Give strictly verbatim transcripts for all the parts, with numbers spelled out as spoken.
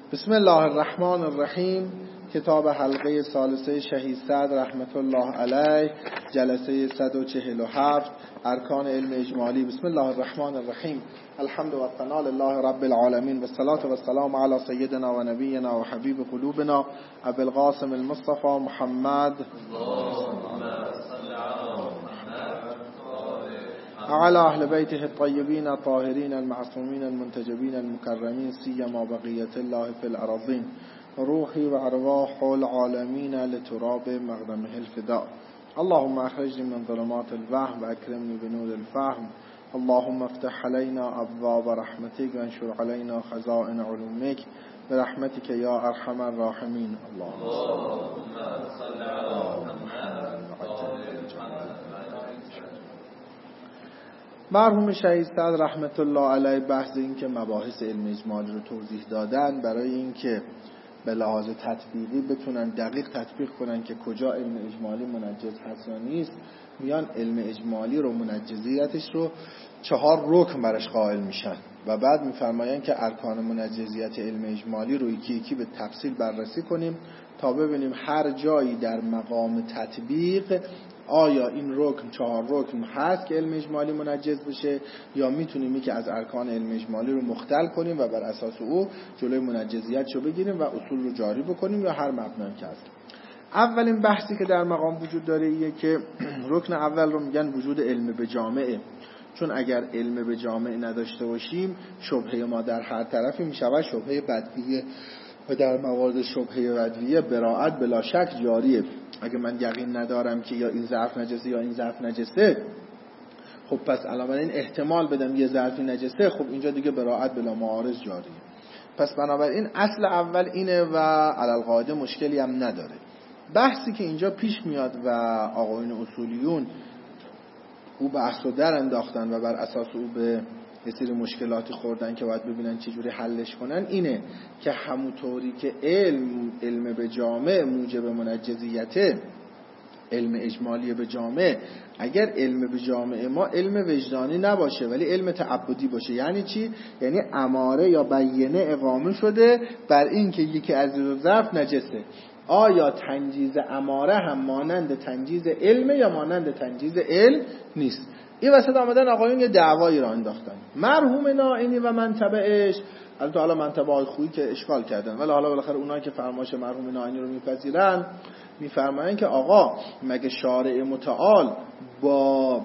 بسم الله الرحمن الرحیم. کتاب حلقه ثالثه شهید سعد رحمت الله علیه، جلسه صد و چهل و هفت، ارکان علم اجمالی. بسم الله الرحمن الرحیم. الحمد و ثنا لله رب العالمین و الصلاة و السلام علی سیدنا و نبینا و حبیب قلوبنا ابو القاسم المصطفى محمد على اهل بیته الطیبین الطاهرین المعصومین المنتجبین المکرمین سیما بقیت الله فی الارضین روحی و ارواح العالمین لتراب مقدمه الفداء. اللهم اخرجنی من ظلمات الوهم و اکرمنی بنور الفهم. اللهم افتح علينا ابواب رحمتك وانشر علينا خزائن علومك برحمتك يا ارحم الراحمين. اللهم صل على محمد. مرحوم شهید سعد رحمت الله علیه بحث این که مباحث علم اجمالی رو توضیح دادن برای اینکه به لحاظ تطبیقی بتونن دقیق تطبیق کنن که کجا علم اجمالی منجز هست یا نیست، میان علم اجمالی رو منجزیتش رو چهار رکن برش قائل میشن و بعد میفرماین که ارکان منجزیت علم اجمالی رو یکی یکی به تفصیل بررسی کنیم تا ببینیم هر جایی در مقام تطبیق آیا این رکن چهار رکن هست که علم اجمالی منجز بشه یا میتونیم یکی از ارکان علم اجمالی رو مختل کنیم و بر اساس او جلوی منجزیت رو بگیریم و اصول رو جاری بکنیم یا هر مبنایی که هست. اولین بحثی که در مقام وجود داره ایه که رکن اول رو میگن وجود علم به جامعه، چون اگر علم به جامعه نداشته باشیم شبهه ما در هر طرفی میشود شبهه بدویه و در موارد شبهه بدویه براءت بلا شک جاریه. اگه من یقین ندارم که یا این ظرف نجسه یا این ظرف نجسه، خب پس علاوه این احتمال بدم یه ظرفی نجسه، خب اینجا دیگه براءت بلا معارض جاریه. پس بنابراین اصل اول اینه و علالقاعده مشکلی هم نداره. بحثی که اینجا پیش میاد و آقایون اصولیون او بحث رو در انداختن و بر اساس او به یه سری مشکلاتی خوردن که باید ببینن چجوری حلش کنن اینه که همونطوری که علم علم به جامع موجب منجزیت علم اجمالی به جامع، اگر علم به جامع ما علم وجدانی نباشه ولی علم تعبدی باشه، یعنی چی؟ یعنی اماره یا بیینه اقامه شده بر این که یکی از دو ظرف نجسه. آیا تنجیز اماره هم مانند تنجیز علم یا مانند تنجیز علم نیست؟ این وسط آمدن آقایون یه دعوایی را انداختن. مرحوم نائینی و منطبهش، البته حالا منطبه های خویی که اشکال کردن، ولی حالا بالاخره اونایی که فرمایش مرحوم نائینی رو میپذیرن میفرمایند که آقا مگه شارع متعال با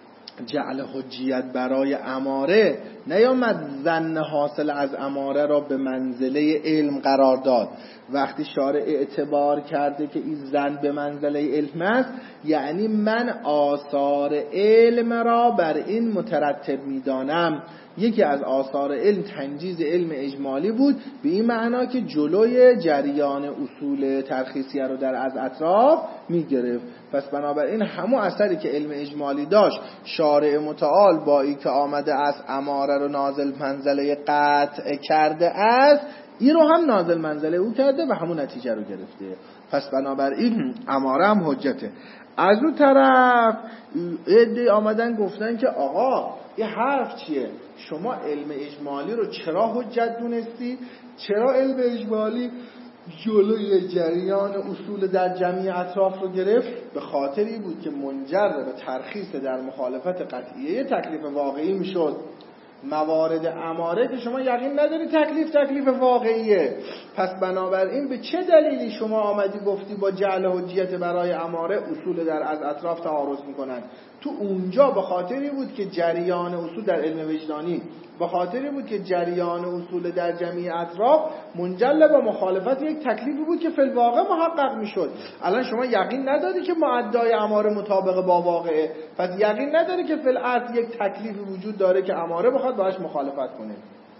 جعل حجیت برای اماره نیامد ظن حاصل از اماره را به منزله علم قرار داد؟ وقتی شارع اعتبار کرده که این ظن به منزله علم است، یعنی من آثار علم را بر این مترتب میدانم. یکی از آثار علم تنجیز علم اجمالی بود، به این معنا که جلوی جریان اصول ترخیصیه رو در از اطراف میگرفت. پس بنابراین همون اثری که علم اجمالی داشت شارع متعال با ای که آمده است اماره رو نازل منزله قطع کرده است، این رو هم نازل منزله او کرده و همون نتیجه رو گرفته. پس بنابراین اماره هم حجته. از اون طرف عده‌ای آمدن گفتن که آقا این حرف چیه؟ شما علم اجمالی رو چرا حجت دونستی؟ چرا علم اجمالی جلوی جریان اصول در جمعی اطراف رو گرفت؟ به خاطری بود که منجر به ترخیص در مخالفت قطعیه تکلیف واقعی میشد. موارد اماره که شما یقین نداری تکلیف تکلیف واقعیه، پس بنابراین به چه دلیلی شما آمدی گفتی با جعل حجیت برای اماره اصول در از اطراف تعارض میکنن؟ تو اونجا به خاطری بود که جریان اصول در علم وجدانی، به خاطری بود که جریان اصول در جمعی اطراف منجل به مخالفت یک تکلیفی بود که فی الواقع محقق میشد. الان شما یقین نداری که معدای اماره مطابق با واقعه، پس یقین نداری که فی الاصل یک تکلیفی وجود داره که اماره بخواد باهاش مخالفت کنه.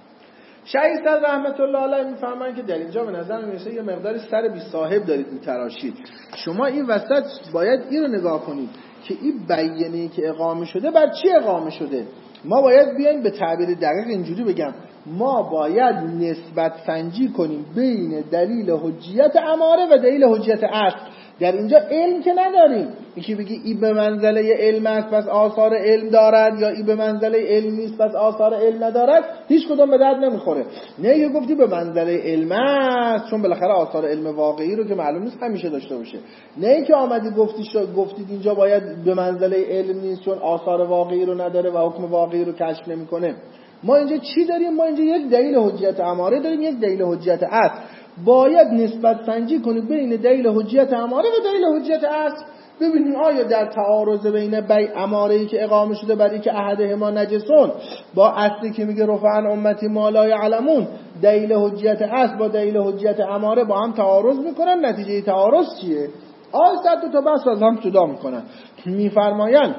شهید سعد رحمت الله علیه میفرمایند که در اینجا به نظر میرسه یه مقداری سر بی صاحب دارید میتراشید. شما این وسط باید این رو نگاه کنید که این بیانیه‌ای که اقامه شده بر چی اقامه شده. ما باید بیایم به تعبیر دقیق اینجوری بگم، ما باید نسبت سنجی کنیم بین دلیل حجیت اماره و دلیل حجیت اصل. در اینجا علم که نداریم. یکی بگی این به منزله علم است پس آثار علم دارد، یا این به منزله علم نیست پس آثار علم ندارد، هیچ کدوم به درد نمیخوره. نه یه گفتی به منزله علم است چون بالاخره آثار علم واقعی رو که معلوم نیست همیشه داشته باشه. نه اینکه آمدی گفتی شد گفتید اینجا باید به منزله علم نیست چون آثار واقعی رو نداره و حکم واقعی رو کشف نمیکنه. ما اینجا چی داریم؟ ما اینجا یک دلیل حجیت اماره داریم، یک دلیل حجیت اصل. باید نسبت سنجی کنید بین دلیل حجیت اماره و دلیل حجیت اصل، ببینید آیا در تعارض بین بی اماره‌ای که اقامه شده برای که احدهما نجسون با اصلی که میگه رفعن امتی ما لا یعلمون، دلیل حجیت اصل با دلیل حجیت اماره با هم تعارض میکنن. نتیجه تعارض چیه؟ آیات دو تا بحث از هم جدا میکنن. میفرمایند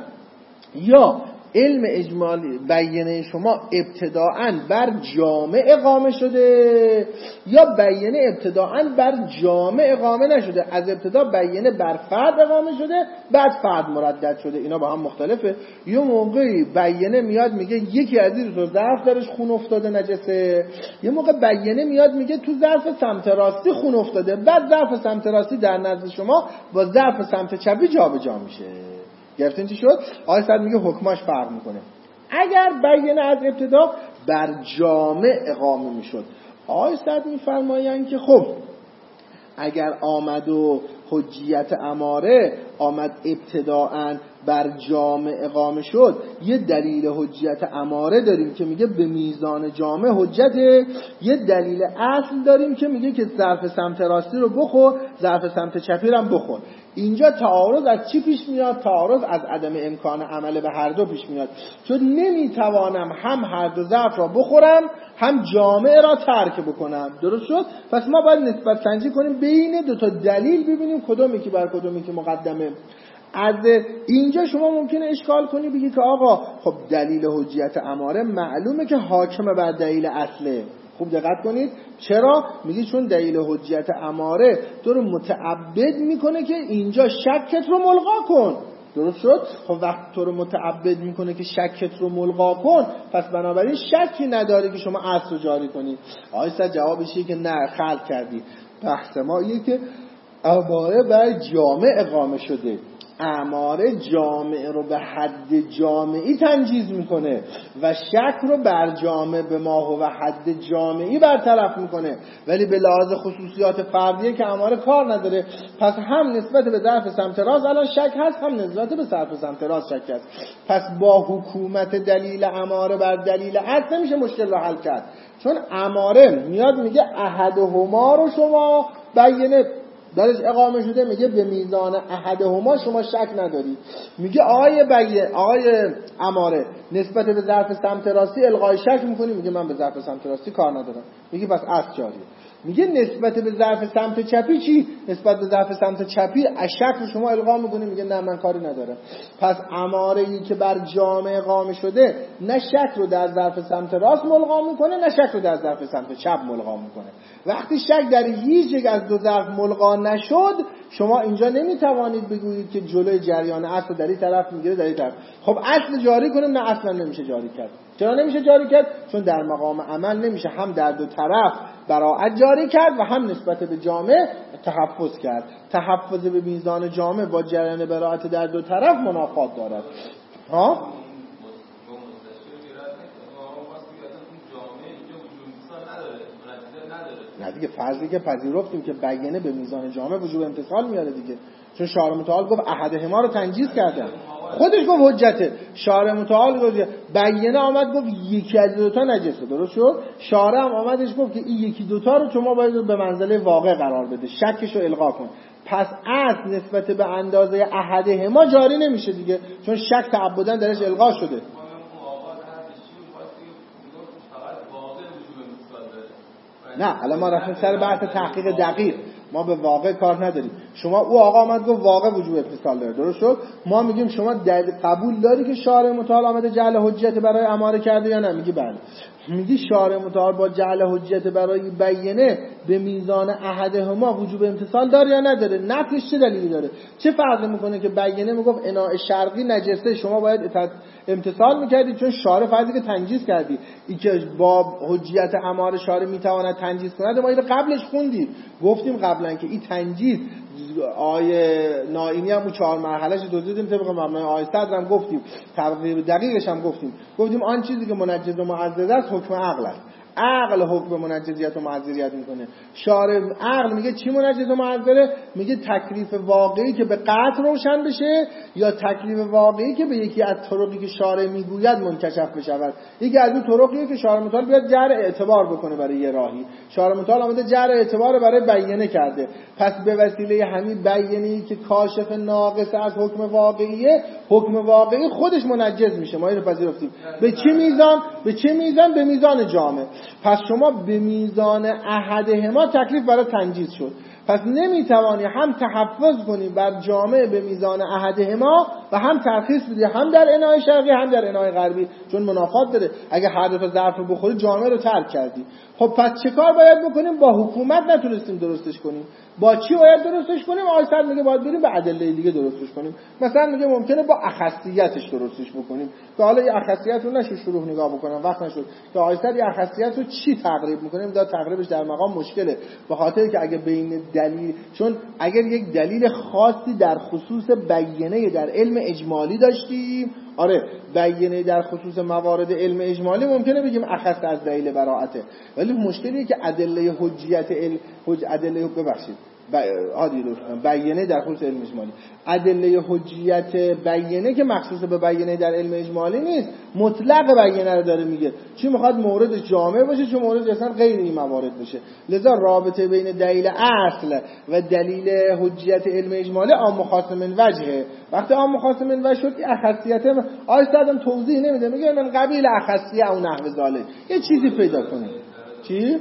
یا علم اجمالی بیانه شما ابتداعاً بر جامع اقامه شده یا بیانه ابتداعاً بر جامع اقامه نشده. از ابتدا بیانه بر فرد اقامه شده بعد فرد مردد شده. اینا با هم مختلفه. یه موقعی بیانه میاد میگه یکی از این تو ظرف درش خون افتاده نجسه، یه موقع بیانه میاد میگه تو ظرف سمت راستی خون افتاده، بعد ظرف سمت راستی در نزد شما با ظرف سمت چپی جابجا میشه. گرفتین چی شد؟ آیه صد میگه حکماش فرق میکنه. اگر بیانه از ابتدا بر جامع اقامه میشد، آیه صد میفرمایند که خب اگر آمد و حجیت اماره آمد ابتداعاً بر جامع اقامه شد، یه دلیل حجیت اماره داریم که میگه به میزان جامع حجته، یه دلیل اصل داریم که میگه که ظرف سمت راستی رو بخور ظرف سمت چپی رو هم بخور. اینجا تعارض از چی پیش میاد؟ تعارض از عدم امکان عمل به هر دو پیش میاد، چون نمیتوانم هم هر دو ظرف را بخورم هم جامع را ترک بکنم. درست شد؟ پس ما باید نسبت سنجی کنیم بین دو تا دلیل، ببینیم کدومی که بر کدومی که مقدمه. از اینجا شما ممکنه اشکال کنی بگی که آقا خب دلیل حجیت اماره معلومه که حاکم بر دلیل اصله. خوب دقت کنید چرا؟ میگی چون دلیل حجیت اماره تو رو متعبد میکنه که اینجا شکت رو ملغا کن. درست شد؟ خب وقتی تو رو متعبد میکنه که شکت رو ملغا کن، پس بنابراین شکی نداری که شما اصل رو جاری کنی. آیسته جوابش اینه که نه، خلق کردی. بحث ما اینه که اماره بر جامع اقامه شده. اماره جامع رو به حد جامعی تنجیز میکنه و شک رو بر جامع به ما و حد جامعی برطرف میکنه، ولی به لحاظ خصوصیات فردیه که اماره کار نداره. پس هم نسبت به ظرف سمت راست الان شک هست، هم نسبت به ظرف سمت راست شک هست. پس با حکومت دلیل اماره بر دلیل اصل نمیشه مشکل رو حل کرد، چون اماره میاد میگه احدهما رو شما بیانه درش اقامه شده، میگه به میزان احدهما شما شک نداری. میگه آقای بیه آقای اماره نسبت به ظرف سمت راستی الغای شک میکنی، میگه من به ظرف سمت راستی کار ندارم، میگه پس اصل جاریه. میگه نسبت به ظرف سمت چپی چی؟ نسبت به ظرف سمت چپی اشک رو شما الغا میکنی، میگه نه من کاری ندارم. پس اماره‌ای که بر جامع اقامه شده نه شک رو در ظرف سمت راست ملغا میکنه نه شک رو در ظرف سمت چپ ملغا میکنه. وقتی شک در هیچ یک از دو ظرف ملغا نشد، شما اینجا نمیتوانید بگویید که جلوی جریان اصل در این طرف میگیره در این طرف. خب اصل جاری کنه، نه اصلا نمیشه جاری کرد. چرا نمیشه جاری کرد؟ چون در مقام عمل نمیشه هم در دو طرف براءت جاری کرد و هم نسبت به جامع تحفظ کرد. تحفظ به میزان جامع با جریان براءت در دو طرف منافات دارد. ها؟ نه دیگه، فرضی که پذیرفتیم که بیانه به میزان جامع وجوب امتصال میاره دیگه، چون شارع متعال گفت احدهما رو تنجیز کردن، خودش گفت حجته. شارع متعال گفت بیانه آمد گفت یکی از دو تا نجسه، درست شد؟ شارع هم آمدش گفت که این یکی دو تا رو شما باید به منزله واقع قرار بده، شکش رو الغا کن. پس اصل نسبت به اندازه احدهما جاری نمیشه دیگه، چون شک تعبداً درش الغا شده. نه الان ما رفتیم سر بحث تحقیق دقیق، ما به واقع کار نداریم. شما او آقا آمد گفت واقع وجوب اتصال داره، درست شد؟ ما میگیم شما قبول داری که شارع متعال آمده جعل حجت برای اماره کرده یا نه؟ میگی بله. میگی شارع متعال با جعل حجت برای بیانه به میزان احدهما وجوب امتصال داره یا نداره؟ نفیش چه دلیلی داره؟ چه فرقی میکنه که بیانه میگفت اناء شرقی نجسه، شما باید امتصال میکردی چون شارع فرضی که تنجیز کردی. این که با حجیت اماره شارع میتواند تنجیز کند، ما اینو قبلش خوندیم، گفتیم قبلا که این تنجیز آیه نائینی هم اون چهار مرحلهش توضیح دادیم، طبق مبنای آیه صدر هم گفتیم، تقریب دقیقش هم گفتیم. گفتیم آن چیزی که منجز و معزز است حکم عقل است. عقل حکم منجزیت و معذریت میکنه. شارع عقل میگه چی منجز و معذره؟ میگه تکلیف واقعی که به قطع روشن بشه یا تکلیف واقعی که به یکی از طرقی که شارع میگوید منکشف بشود. یکی از اون طرقیه که شارع متعال بیاد جر اعتبار بکنه برای یه راهی. شارع متعال آمده جر اعتبار برای بیانه کرده. پس به وسیله همین بیانه‌ای که کاشف ناقص از حکم واقعیه، حکم واقعی خودش منجز میشه. ما اینو پذیرفتیم. به چه میزان؟ به چه میزان؟ به میزان جامع. پس شما به میزان احدهما تکلیف برای تنجیز شد. پس نمیتوانی هم تحفظ کنی بر جامع به میزان احدهما و هم ترخیص بدی هم در عنای شرقی هم در عنای غربی، چون منافات داره. اگه هر دو تا ظرف رو بخوری جامع رو ترک کردی. خب پس چه کار باید بکنیم؟ با حکومت نتونستیم درستش کنیم. با چی باید درستش کنیم؟ آیسر میگه باید بریم به ادله دیگه درستش کنیم. مثلا میگه ممکنه با اخصیتش درستش بکنیم. که حالا این اخصیت رو نشه شروع نگاه بکنم، وقت نشد که آیسر این اخصیت رو چی تقریب میکنیم. دا تقریبش در مقام مشکله، به خاطر که اگه بین دلیل، چون اگر یک دلیل خاصی در خصوص بیانه در علم اجمالی داشتیم، آره بیانه در خصوص موارد علم اجمالی ممکنه بگیم اخص از دلیل براءته، ولی مشکلیه که ادله حجیت علم حج ادله ببخشید عادی بیانه در خصوص علم اجمالی، ادله حجیت بیانه که مخصوص به بیانه در علم اجمالی نیست، مطلق بیانه رو داره میگه. چی میخواد؟ مورد جامع باشه، چه مورد اصلا غیر این موارد باشه. لذا رابطه بین دلیل اصل و دلیل حجیت علم اجمالی عام خاص من وجهه. وقتی عام خاص من وجه شد، اخصیت آیه دادم توضیح نمیده، میگه من قبیل اخصیه او نحو ذالک، یه چیزی پیدا کنه. چی؟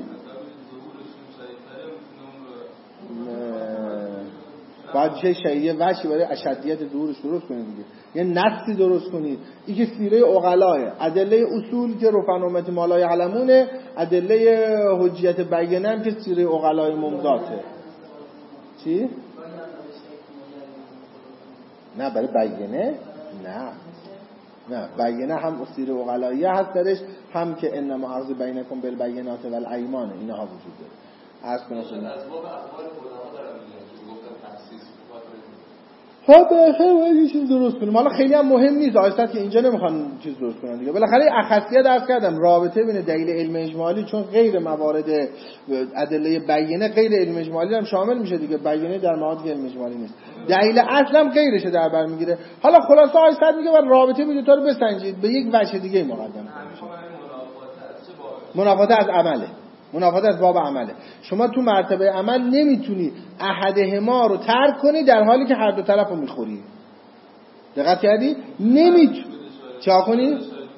باید چه شیعه وجه برای اشدیت ظهورش درست کنید دیگه، یه نصی درست کنید. این که سیره عقلاه، ادله اصول که رفعن امت ما لا یعلمونه، ادله حجیت بیانه هم که سیره عقلاه ممداته. چی؟ نه برای بیانه نه نه بیانه هم سیره عقلاییه هست درش، هم که انما عرض بینکم بالبینات والایمان اینها وجود داره. عرض کنم ها به خیر باید یه چیز درست کنیم. حالا خیلی هم مهم نیست، آیسته که اینجا نمیخوان چیز درست کنن دیگه. بالاخره اخصیه درس کردم، رابطه بین دلیل علم اجمالی، چون غیر موارد ادله بیانه غیر علم اجمالی هم شامل میشه دیگه، بیانه در موارد علم اجمالی نیست، دلیل اصل هم غیرشه در بر میگیره. حالا خلاصه آیسته میگه بر رابطه بین دو تا رو بسنجید، به یک وجه دیگه مقدم کنید. منافات از عمله، منافات از باب عمله. شما تو مرتبه عمل نمیتونی احدهما رو ترک کنی در حالی که هر دو طرف رو میخوری. دقت کردی؟ نمیتونی چا کنی؟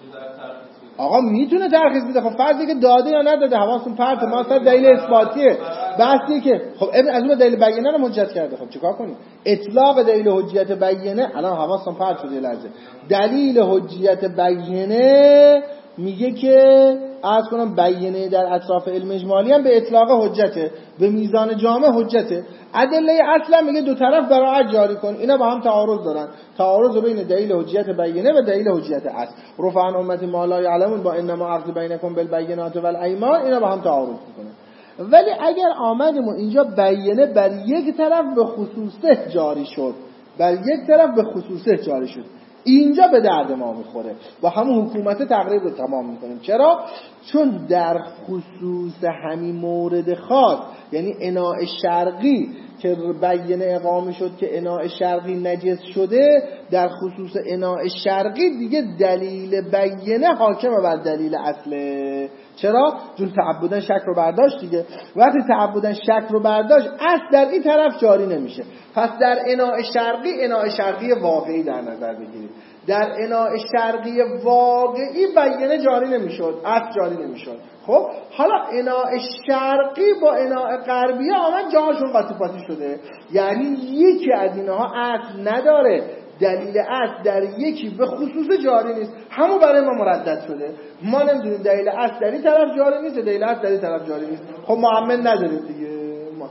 آقا میتونه ترخیص بده. خب فرضی که داده یا نداده، حواستون پرت، ما اصلا دلیل اثباتیه. بحثی که خب ابن از اون دلیل بیانه رو حجت کرده، خب چیکار کنیم؟ اطلاق دلیل حجیت بیانه، الان حواستون پرت شده لحظه. دلیل حجیت بیانه میگه که عرض کنم بیانه در اطراف علم اجمالی هم به اطلاق حجته، به میزان جامع حجته. ادله اصلا میگه دو طرف براءت جاری کن. اینا با هم تعارض دارن، تعارض بین دلیل حجیت بیانه و دلیل حجیت اصل. رفعن امت ما لا یعلمون با انما عرض بینکم بالبینات والایمان، اینا با هم تعارض میکنه. ولی اگر آمدیم و اینجا بیانه بر یک طرف به خصوصه جاری شد، بر یک طرف به خصوصه جاری شد، اینجا به درد ما میخوره، با همون حکومت تقریب رو تمام میکنیم. چرا؟ چون در خصوص همین مورد خاص، یعنی اناء شرقی که بیانه اقامه شد که اناء شرقی نجس شده، در خصوص اناء شرقی دیگه دلیل بیانه حاکمه بر دلیل اصله. چرا؟ چون تعبدن شک رو برداشت دیگه. وقتی تعبدن شک رو برداشت، اصل در این طرف جاری نمیشه. پس در اناء شرقی، اناء شرقی واقعی در نظر بگیرید. در اناء شرقی واقعی بیانه جاری نمیشد، اصل جاری نمیشد. خب حالا اناء شرقی با اناء غربی آمد جاهاشون قاطی پاتی شده، یعنی یکی از اینها اصل نداره، دلیل اصل در یکی به خصوص جاری نیست، همون برای ما مردد شده. ما نمیدونیم دلیل اصل در این طرف جاری نیست، دلیل اصل در این طرف جاری نیست. خب معمل نداریم دیگه. ما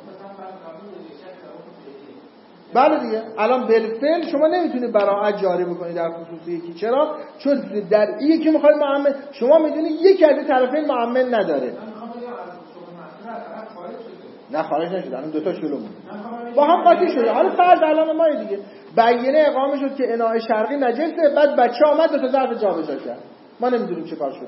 بله دیگه، الان بالفعل شما نمیتونید براءت جاری بکنید در خصوص یکی. چرا؟ چون در این یکی میخواید معمل، شما میدونید یکی از طرفین معمل نداره. نه خارج نشد، الان دو تا جلو بود با هم قاطی شده. حالا فرض الان ما دیگه بیانیه اقامه شد که اناء شرقی نجسه، بعد بچه آمد دو تا ظرف جابجا کرد، ما نمیدونیم چه کار شده.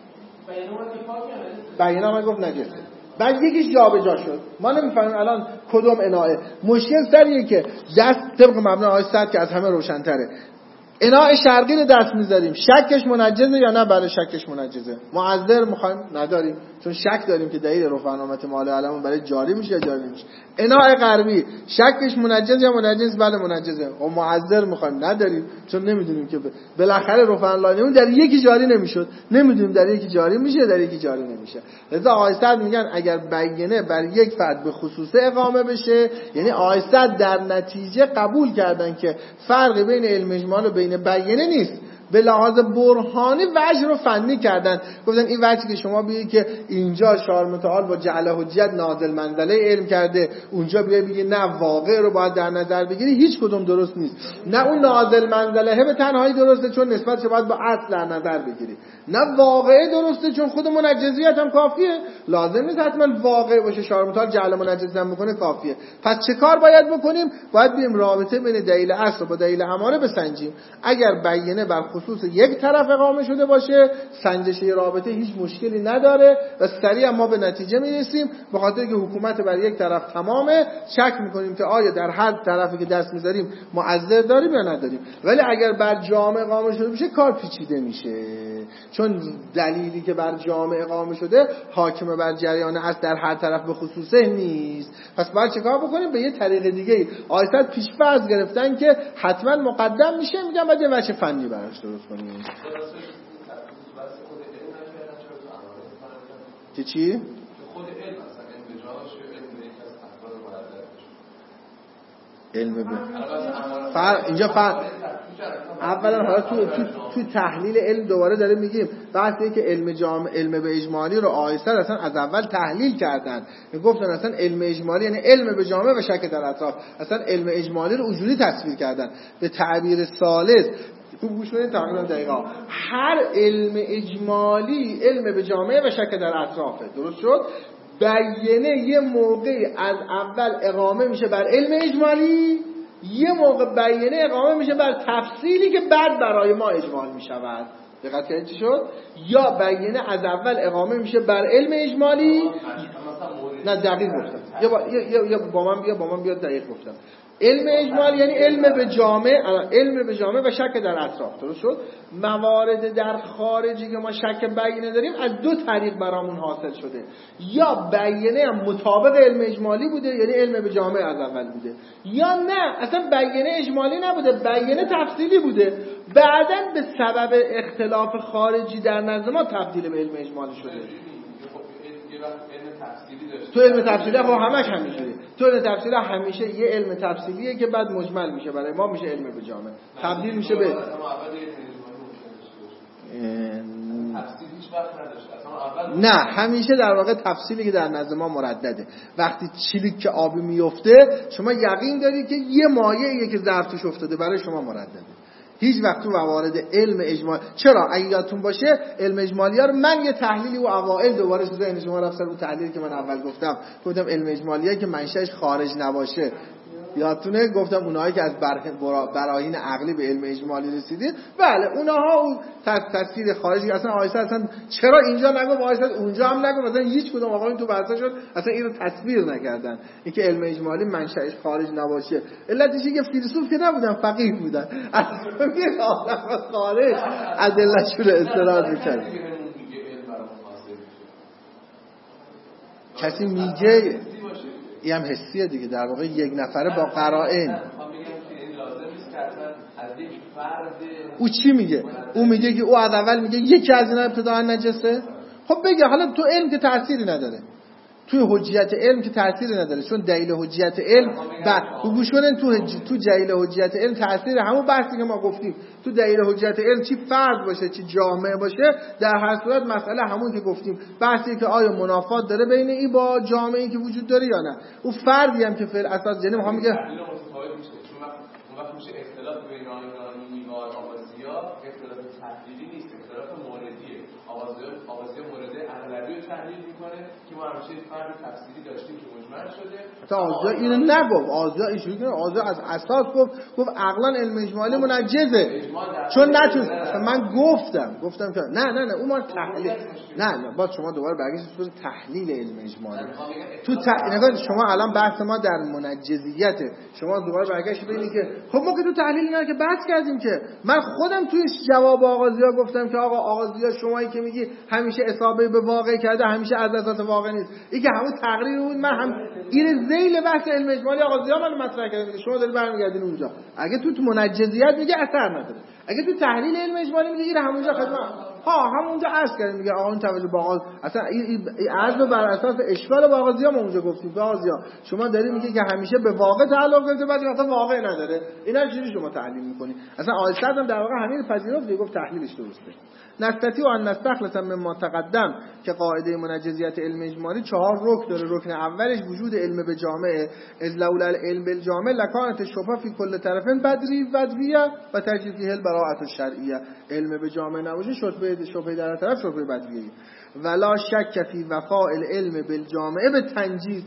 بیانیه ما گفت نجسه، بعد یکیش جابجا شد، ما نمیفهمیم الان کدوم اناءه. مشکل سریه که دست طبق مبنای آیه صد که از همه روشن‌تره، اناء شرقی رو دست میذاریم، شکش منجزه یا نه؟ برای شکش منجزه. معذر میخوایم نداریم چون شک داریم که دلیل رفعنامت مال علمون برای جاری میشه یا جاری نمیشه. اناء غربی شکش منجز یا منجز؟ بله منجزه. و معذر میخوایم نداریم چون نمیدونیم که بالاخره رفعن لانمون در یکی جاری نمیشد، نمیدونیم در یکی جاری میشه در یکی جاری نمیشه. لذا آیه میگن اگر بیانیه بر یک فرد به خصوصه اقامه بشه، یعنی آیه در نتیجه قبول کردن که فرقی بین علم اجمال و بین بیانیه نیست، به لحاظ برهانی وجه رو فنی کردن، گفتن این وجهی که شما بگید که اینجا شارع متعال با جعل حجیت نازل منزله علم کرده، اونجا بیای بگی نه واقع رو باید در نظر بگیری، هیچ کدوم درست نیست. نه اون نازل منزله به تنهایی درسته چون نسبتش باید با اصل در نظر بگیری، نه واقع درسته چون خود منجزیت هم کافیه، لازم نیست حتما واقع باشه، شارع متعال جعل منجز هم بکنه کافیه. پس چه کار باید بکنیم؟ باید بیم رابطه بین دلیل اصل با دلیل اماره بسنجیم. اگر بیانیه بر خصوص یک طرف اقامه شده باشه، سنجش رابطه هیچ مشکلی نداره و سریع ما به نتیجه میرسیم، به خاطر که حکومت بر یک طرف تمامه، شک میکنیم که آیا در هر طرفی که دست میذاریم معذر داریم یا نداریم. ولی اگر بر جامع اقامه شده باشه کار پیچیده میشه، چون دلیلی که بر جامع اقامه شده حاکم بر جریان است در هر طرف به خصوصه نیست. پس باید چیکار بکنیم؟ به یه طریق دیگه آیات پیش فرض گرفتن که حتما مقدم میشه، میگم باید یه وجه فنی براش درست کنیم. که چی؟ خود علم اصلا علم به جاش علم به یک از افکار مقدر علم به فرق اینجا فرق اولا حالا تو تو تو تحلیل علم دوباره داره میگیم بحثی که علم جامع علم به اجمالی رو آیسر اصلا از اول تحلیل کردن، میگفتن اصلا علم اجمالی یعنی علم به جامع و شک در اطراف، اصلا علم اجمالی رو اونجوری تصویر کردن. به تعبیر ثالث خوب گوش بدید تقریبا دقیقا، هر علم اجمالی علم به جامعه و شک در اطرافه. درست شد؟ بیانیه یه موقعی از اول اقامه میشه بر علم اجمالی، یه موقع بیانیه اقامه میشه بر تفصیلی که بعد برای ما اجمال میشود. دقت کردید چی شد؟ یا بیانیه از اول اقامه میشه بر علم اجمالی، نه دقیق گفتم، یا با, یا, یا با من بیا با من بیا دقیق گفتم. علم اجمال یعنی علم به جامع، علم به جامع و شک در اطراف. درست شد؟ موارد در خارجی که ما شک بیانیه داریم از دو طریق برامون حاصل شده، یا بیانیه هم مطابق علم اجمالی بوده یعنی علم به جامع از اول بوده، یا نه اصلا بیانیه اجمالی نبوده، بیانیه تفصیلی بوده، بعداً به سبب اختلاف خارجی در نزد ما تبدیل به علم اجمالی شده. تو علم تفصیلی خب همش همینجوریه، تو علم تفصیلی همیشه یه علم تفصیلیه که بعد مجمل میشه برای ما میشه علم به جامع، تبدیل میشه به نه همیشه در واقع تفصیلی که در نظر ما مردده. وقتی چیلیک که آبی میفته شما یقین دارید که یه مایعیه که ظرف توش افتاده، برای شما مردده. هیچ وقت تو موارد علم اجمال، چرا اگه یادتون باشه علم اجمالی ها رو من یه تحلیلی و اوائل دوباره شده این شما رفتن رو تحلیلی که من اول گفتم گفتم علم اجمالی ها که منشأش خارج نباشه، یادتونه گفتم اونایی که از براهین عقلی به علم اجمالی رسیدید، بله اونها اون تفسیر خارجی اصلا آیسا اصلا چرا اینجا نگو آیسا اونجا هم نگو، مثلا هیچ کدوم آقایون تو بحثا شد اصلا اینو تصویر نکردن اینکه علم اجمالی منشأش خارج نباشه. علتش اینکه فیلسوف که نبودن، فقیه بودن، اصلا میگه عالم خارج ادله‌شون رو استناد می‌کرد. کسی میگه این هم حسیه دیگه، در واقع یک نفره با قرائن. او چی میگه؟ او میگه که او از اول میگه یکی از اینا ابتداء نجسه. خب بگه حالا تو علم که تأثیری نداره، توی حجیت علم که تأثیری نداره، چون دلیل حجیت علم بعد گوش کنن تو تو دلیل حجیت علم تأثیر همون بحثی که ما گفتیم، تو دلیل حجیت علم چی فرد باشه چی جامعه باشه، در هر صورت مسئله همون که گفتیم، بحثی که آیا منافات داره بین این با جامعه‌ای که وجود داره یا نه. اون فردی هم که فعل اساس یعنی میخوام میگه اون وقت میشه اختلاف بین آیینی و آوازیا، اختلاف تحلیلی نیست، اختلاف موردیه. آوازیا آوازیا مورد اغلبی رو تحلیل میکنه، که ما همیشه فرد تفسیری داشتیم که مجمل شده. تا آزیا اینو نگفت، آزیا ایشون که آزیا از اساس گفت گفت عقلا علم اجمالی منجزه، چون نتونست. اصلا من گفتم گفتم که نه نه نه اون ما تحلیل نه نه باز شما دوباره برگشتید به تحلیل علم اجمالی. تو ت... شما الان بحث ما در منجزیت، شما دوباره برگشتید ببینید که خب ما که تو تحلیل اینا که بحث کردیم که من خودم توی جواب آغازیا گفتم که آقا آغازیا شمایی که میگی همیشه اصابه به واقع کرده، همیشه از اساس واقع نیست، این که همون تقریر بود. من هم این ذیل بحث علم اجمالی آغازیا من مطرح کردم، شما دارید برمیگردین اونجا. اگه تو تو منجزیت میگه اثر نداره، اگه تو تحلیل علم اجمالی میگه این همونجا خدمت ها همونجا عرض کردیم میگه آقا اون توجه به آغاز اصلا این عرض بر اساس اشکال با آغازیا ما اونجا گفتیم. با آغازیا شما دارید میگه که همیشه به واقع تعلق داره، بعد اصلا واقع نداره، اینا چجوری شما تحلیل میکنید؟ اصلا آیسد هم در واقع همین پذیرفت، گفت تحلیلش درسته. نستطیع ان نستخلص مما تقدم که قاعده منجزیت علم اجمالی چهار رکن داره. رکن اولش وجود علم به جامعه، از لولا العلم بالجامع لکانت الشبهه فی کل طرفین بدری بدویه و تجریفیه البراءه الشرعیه. علم به جامعه نباشه شبهه شبهه در طرف شبهه بدویه. ولا شک فی وفاء العلم بالجامعه به تنجیز،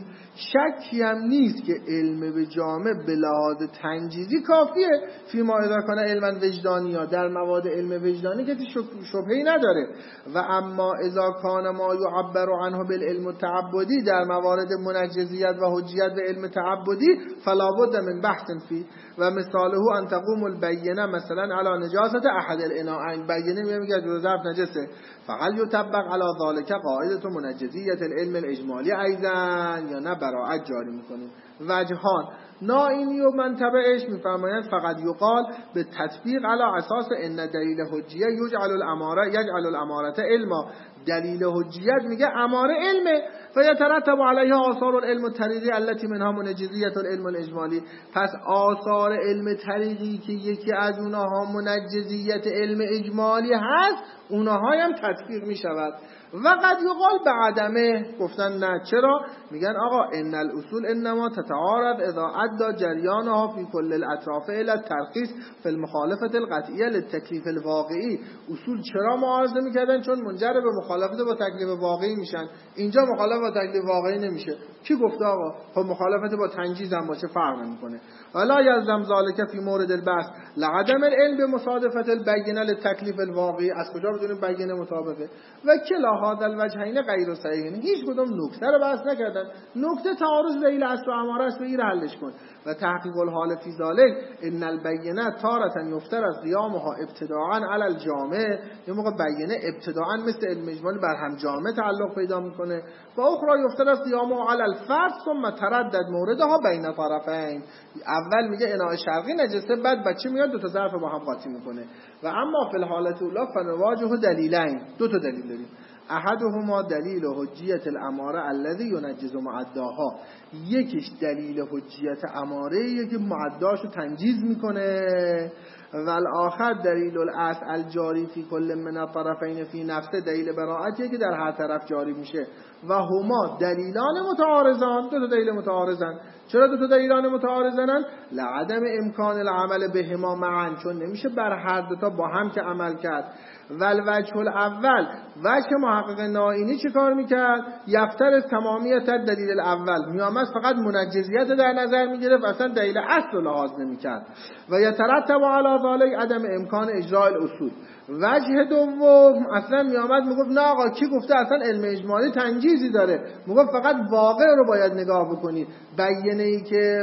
شکی هم نیست که علم به جامع به لحاظ تنجیزی کافیه. فی ما اذا کان علما وجدانیا، در مواد علم وجدانی که شبهه‌ای نداره. و اما اذا کان ما یعبر عنه بالعلم التعبدی، در موارد منجزیت و حجیت به علم تعبدی فلا بد من بحث فی و مثاله ان تقوم البینه مثلا علی نجاست احد الاناءین. بینه میگه جو ظرف نجسه، فقط یطبق علی ذلك قاعده منجزیت العلم الاجمالی ایضا، یا نه براعت جاری میکنیم. وجهان نائینی و منطبعش میفرمایند فقط یقال به تطبیق علی اساس ان دلیل حجیه یجعل الاماره یجعل الاماره علما. دلیل حجیت میگه اماره علمه و یترتب علیها آثار العلم الطریقی التي منها منجزیت العلم الاجمالی. پس آثار علم طریقی که یکی از اونها منجزیت علم اجمالی هست، اونها هم تطبیق میشود. و قد یقال به عدمه، گفتن نه چرا؟ میگن آقا ان الاصول انما تتعارض اذا ادى جریانها فی کل الاطراف الى الترخیص فی المخالفه القطعیه للتکلیف الواقعی. اصول چرا معارضه میکردن؟ چون منجر به مخالفت با تکلیف واقعی میشن. اینجا مخالفت با تکلیف واقعی نمیشه. کی گفته آقا؟ خب مخالفت با تنجیز هم باشه فرق نمیکنه. ولا یلزم ذلك فی مورد البحث لعدم العلم بمصادفه البینه للتکلیف الواقعی. از کجا بدونیم بینه مطابقه؟ و کلا هذا الوجهین غیر صحیحین. هیچ کدوم نکته رو بحث نکردن. نکته تعارض دلیل اصل و اماره است، بگیر حلش کن. و تحقیق الحال فی ذلک ان البینه تارة یفترض قیامها ابتداء علی الجامع. یه موقع بینه ابتداء مثل علم اجمالی بر هم جامع تعلق پیدا میکنه و اخرى یفترض قیامها علی الفرد ثم تردد موردها بین طرفین. اول میگه اناء شرقی نجسه، بعد بچه میاد دو تا ظرف با هم قاطی میکنه. و اما فی الحالت الاولى فنواجه دلیلین، دو تا دلیل داریم. احدهما دلیل حجیت الاماره الذی ینجز معداها. یکیش دلیل حجیت اماره که معداشو تنجیز میکنه. و الاخر دلیل الاصل الجاری فی کل من الطرفین فی نفسه، دلیل براعتی که در هر طرف جاری میشه. و هما دلیلان متعارضان، دو تا دلیل متعارضن. چرا دو تا دلیلان متعارضن؟ لعدم امکان العمل بهما معا، چون نمیشه بر هر دو تا با هم که عمل کرد. والوجه الاول، وجه محقق نائینی چه کار میکرد؟ یفتر از تمامیت دلیل الاول، میامد فقط منجزیت در نظر میگرفت، اصلا دلیل اصل رو لحاظ نمیکرد. و یترتب علی ذلک عدم امکان اجراء الاصول. وجه دوم اصلا میامد میگفت نه آقا کی گفته اصلا علم اجمالی تنجیزی داره؟ میگفت فقط واقع رو باید نگاه بکنید. بیانه ای که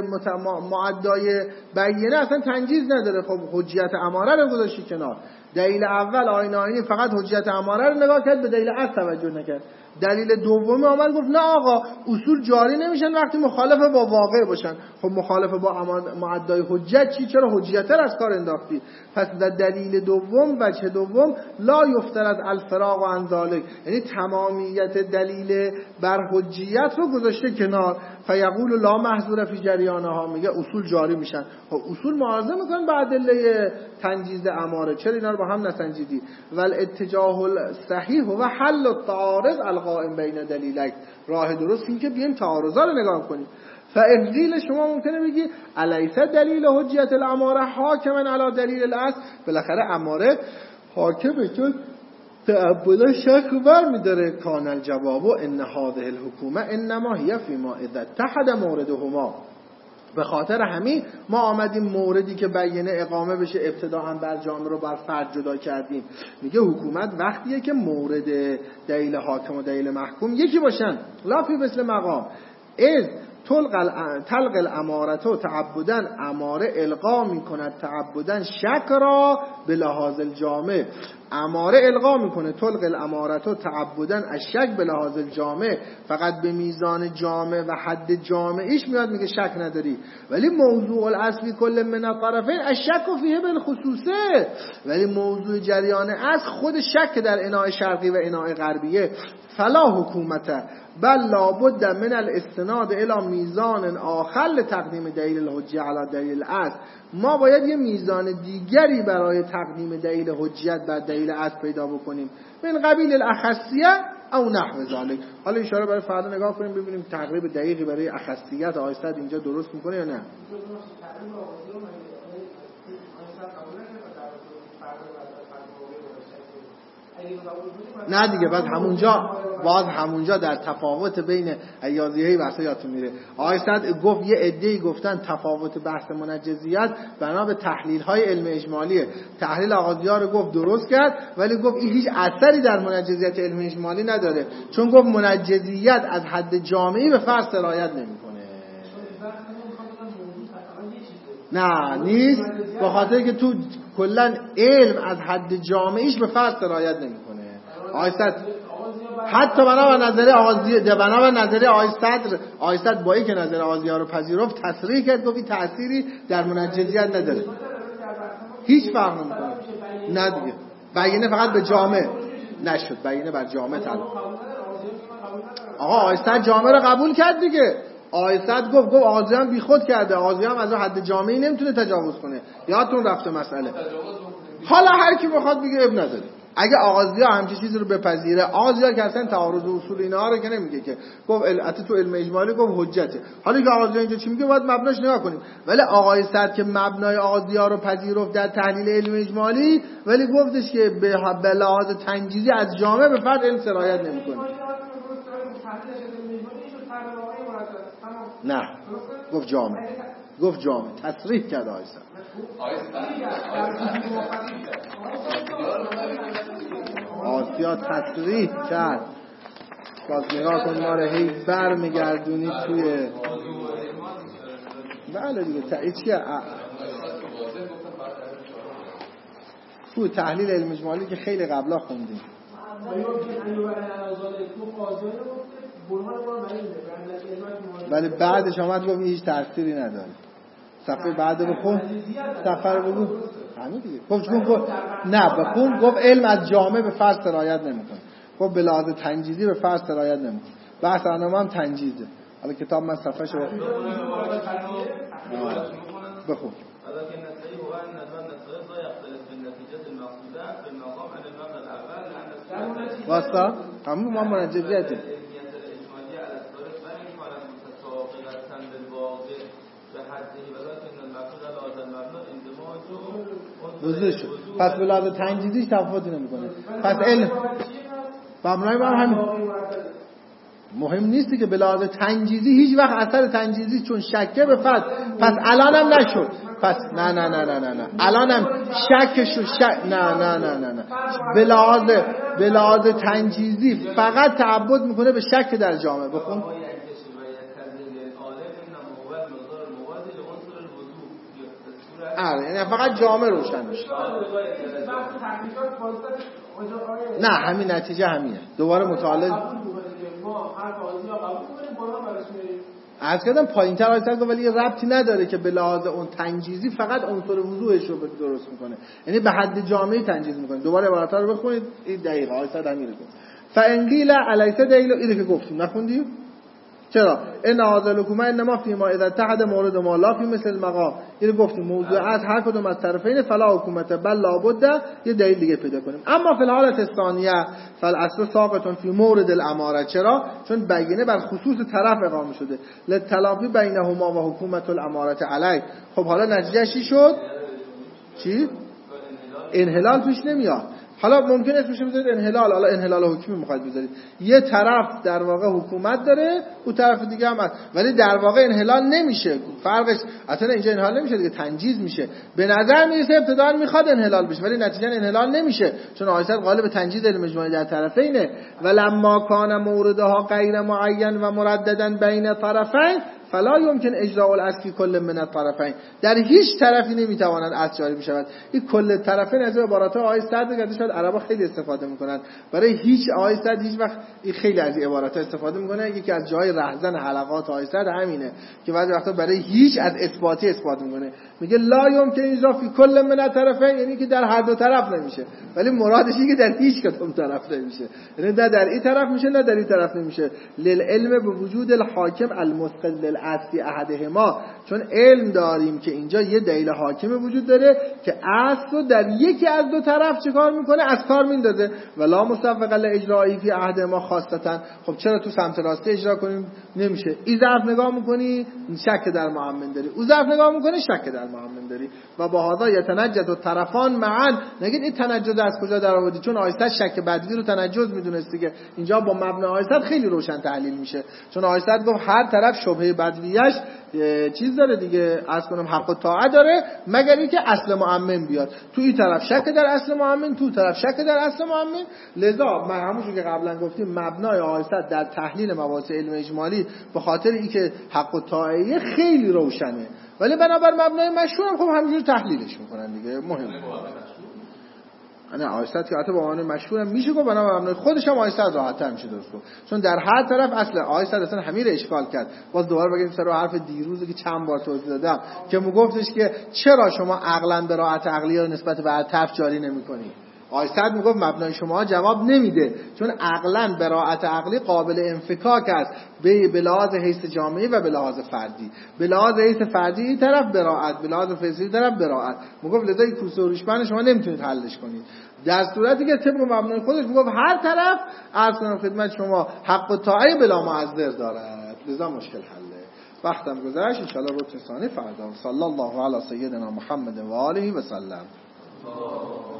معدای بیانه اصلا تنجیز نداره. خب حجیت اماره رو گذاشتی کنار. دلیل اول آیین آیینی فقط حجیت اماره رو نگاه کرد، به دلیل اصل توجه نکرد. دلیل دوم آمد گفت نه آقا اصول جاری نمیشن وقتی مخالف با واقع باشن. خب مخالف با معدای حجت چی؟ چرا حجیت رو از کار انداختی؟ پس در دلیل دوم وجه دوم لا یفترض الفراغ عن ذلک، یعنی تمامیت دلیل بر حجیت رو گذاشته کنار. فیقول لا محظور فی جریانها، میگه اصول جاری میشن. خب اصول معارضه میکنن با ادله تنجیز اماره، چرا اینا رو با هم نسنجیدی؟ والاتجاه الصحیح و حل التعارض القائم بین دلیلک. راه درست این که بیایم تعارضا رو نگاه کنیم. فاذیل شما ممکنه بگی الیس دلیل حجیت الاماره حاکما علی دلیل الاصل، بالاخره اماره حاکمه چون تعبدا شک بر می‌داره. کان الجواب و ان هذه الحکومه انما هي فيما اذا اتحد موردهما. به خاطر همین ما آمدیم موردی که بیانه اقامه بشه ابتداء بر جامعه رو بر فرد جدا کردیم. میگه حکومت وقتیه که مورد دلیل حاکم و دلیل محکوم یکی باشن. لا فی مثل مقام از تلق الامارت و تعبدن اماره القا میکند تعبدن شک را به لحاظ الجامع. اماره القا میکنه تلق الامارت و تعبدن از شک به لحاظ الجامع. فقط به میزان جامع و حد جامعیش میاد میگه شک نداری. ولی موضوع الاصلی کل من الطرفین الشک فیه بالخصوصه. ولی موضوع جریان از خود شک در اناء شرقی و اناء غربیه. فلا حکومت بل لابد من الاستناد الى میزان آخر لتقدیم دلیل الحجه علی دلیل الاصل. ما باید یه میزان دیگری برای تقدیم دلیل حجیت بر دلیل اصل پیدا بکنیم من قبیل الاخصیه او نحو ذلك. حالا اشاره برای فردا نگاه کنیم ببینیم تقریب دقیقی برای اخصیت آیستاد اینجا درست میکنه یا نه. نه دیگه بعد همونجا باز همونجا در تفاوت بین ایاضیهی بحث یادتون میره. آقای صد گفت یه عده‌ای گفتن تفاوت بحث منجزیت بنا به تحلیل های علم اجمالیه. تحلیل آقازیار رو گفت درست کرد ولی گفت این هیچ اثری در منجزیت علم اجمالی نداره چون گفت منجزیت از حد جامعی به فرض سرایت نمیکنه. نه نیست به خاطر که تو کلا علم از حد جامعیش به فرض سرایت نمیکنه. آقای صدر حتی بنا به نظر آغازی بنا به نظر آقای صدر آقای صدر با اینکه نظر آغازی‌ها رو پذیرفت تصریح کرد گفت این تأثیری در منجزیت نداره. هیچ فرق نمیکنه. نه دیگه بیانه فقط به جامع نشد. بیانه بر جامع تعلق. آقا آقای صدر جامع رو قبول کرد دیگه. آقای صدر گفت گفت آغازی هم بیخود کرده. آغازی هم از حد جامعی نمیتونه تجاوز کنه. یادتون رفته مسئله. حالا هر کی بخواد بگه اب نداره. اگه آغازی‌ها همچین چیزی رو بپذیره آغازی‌ها که اصلا تعارض اصول اینها رو که نمیگه که گفت البته تو علم اجمالی گفت حجته. حالا که آغازی‌ها اینجا چی میگه باید مبناش نگاه کنیم. ولی آقای صدر که مبنای آغازی‌ها رو پذیرفت در تحلیل علم اجمالی ولی گفتش که به لحاظ تنجیزی از جامعه به فرد علم سرایت نمی‌کنه. نه گفت جامعه گفت جامعه تصریح کرد آقای صدر. آسیا تصریح کرد. باز نگاه کن ما رو هی بر میگردونید توی بله دیگه تا چیه توی تحلیل علم اجمالی که خیلی قبلا خوندیم. ولی بعدش آمد گفت هیچ تأثیری نداره. صفحه بعد بخون صفحه رو بگو همین دیگه گفت گفت نه بخون گفت علم از جامعه به فرض سرایت نمیکنه. گفت به لحاظ تنجیزی به فرض سرایت نمیکنه. بحث برنامه هم تنجیزه. حالا کتاب من صفحه شو بخون. واسطا همون ما منجزیته وضوح شد. پس به لحاظ تنجیزیش تفاوتی نمیکنه. پس علم مبنای ما همین مهم نیستی که به لحاظ تنجیزی هیچ وقت اثر تنجیزی چون شکه به فرد پس الانم نشد. پس نه نه نه نه نه نه الانم شکش شک نه نه نه نه نه به لحاظ به لحاظ تنجیزی فقط تعبد میکنه به شک در جامعه. بخون آره یعنی فقط جامعه روشن میشه. نه همین نتیجه همینه. دوباره مطالعه از کردم پایین تر آیسته ولی یه ربطی نداره که به لحاظ اون تنجیزی فقط عنصر وضوحش رو درست میکنه یعنی به حد جامعه تنجیز میکنه. دوباره عبارت‌ها رو بخونید این دقیقه آیسته همین رو گفت. فانقیل الیس دلیل اینو که گفتیم نخوندی؟ چرا؟ ان هذا الحکومه انما فيما اذا اتحد مورد ما لا فی مثل المقام. اینو گفتیم موضوع از هر کدوم از طرفین فلا حکومت بل لابد یه دلیل دیگه پیدا کنیم. اما فی الحالت الثانیه فالاصل ساقط فی مورد الاماره. چرا؟ چون بیانه بر خصوص طرف اقامه شده للتلاقی بینهما و حکومت الاماره علیه. خب حالا نتیجه چی شد؟ چی؟ انحلال پیش نمیاد. حالا ممکن اسمش رو بذارید انحلال، حالا انحلال حکمی میخواید بذارید، یه طرف در واقع حکومت داره، اون طرف دیگه هم هست، ولی در واقع انحلال نمیشه. فرقش اصلا اینجا انحلال نمیشه دیگه، تنجیز میشه. به نظر میرسه ابتداً میخواد انحلال بشه ولی نتیجا انحلال نمیشه، چون آیات غالب تنجیز علم اجمالی در طرفینه. ولما کان موردها غیر معین و مرددا بین طرفین فلا يمكن اجراء الاصل فی کل من الطرفین. در هیچ طرفی نمیتواند اصل جاری بشود. این کل طرفین از عبارات آیه صد که شاید عربا خیلی استفاده میکنن، برای هیچ آیه صد هیچ وقت این خیلی از این عبارات استفاده میکنه. یکی از جای رهزن حلقات آیه صد همینه که بعضی وقتا برای هیچ از اثباتی استفاده میکنه، میگه لا يمكن اجراء فی کل من الطرفین، یعنی که در هر دو طرف نمیشه، ولی مرادش اینه که در هیچ کدوم طرف نمیشه، یعنی نه در این طرف میشه نه در این طرف نمیشه. للعلم بوجود الحاکم المثقل للاصل احدهما، چون علم داریم که اینجا یه دلیل حاکم وجود داره که اصل رو در یکی از دو طرف چیکار میکنه، از کار میندازه. ولا مستوق الاجرایی فی احدهما خاصتا. خب چرا تو سمت راستی اجرا کنیم؟ نمیشه. این ظرف نگاه میکنی شک در معمن داری، او ظرف نگاه میکنی شک در معمن داری. و با هذا یتنجد الطرفان معا. نگید این تنجد از کجا در آوردی؟ چون آیات شک بدوی رو تنجد میدونست دیگه. اینجا با مبنای آیات خیلی روشن تحلیل میشه، چون آیات گفت هر طرف شبهه بدویش چیز داره دیگه، از کنم حق و طاعت داره، مگر اینکه اصل معمم بیاد. تو این طرف شک در اصل معمم، تو طرف شک در اصل معمم. لذا ما همونجوری که قبلا گفتیم مبنای آیات در تحلیل مباحث علم اجمالی به خاطر اینکه حق و طاعت خیلی روشنه، ولی بنابر مبنای مشهور هم خب همینجوری تحلیلش میکنن دیگه. مهم نه آیات که حتی با معنی مشهور هم میشه گفت، بنابر مبنای خودش هم آیات راحت‌تر میشه درست گفت، چون در هر طرف اصل آیات اصلا همین اشکال کرد. باز دوباره بگیم سر حرف دیروزی که چند بار توضیح دادم که مو گفتش که چرا شما عقلاً براءت عقلیه رو نسبت به طرف جاری نمی‌کنی. آیات میگفت مبنای شما جواب نمیده، چون عقلاً براءت عقلی قابل انفکاک است به لحاظ حیث جامعی و به لحاظ فردی. به لحاظ حیث فردی این طرف براءت، به لحاظ فردی طرف براءت. میگفت لذا این کوسه و ریشمن شما نمیتونید حلش کنید، در صورتی که طبق مبنای خودش میگفت هر طرف عرض کنم خدمت شما حق و طاعت بلا معذر دارد، لذا مشکل حله. وقتم گذشت، ان شاء الله رکن ثانی فردا. صلی الله علی سیدنا محمد و آله و سلم.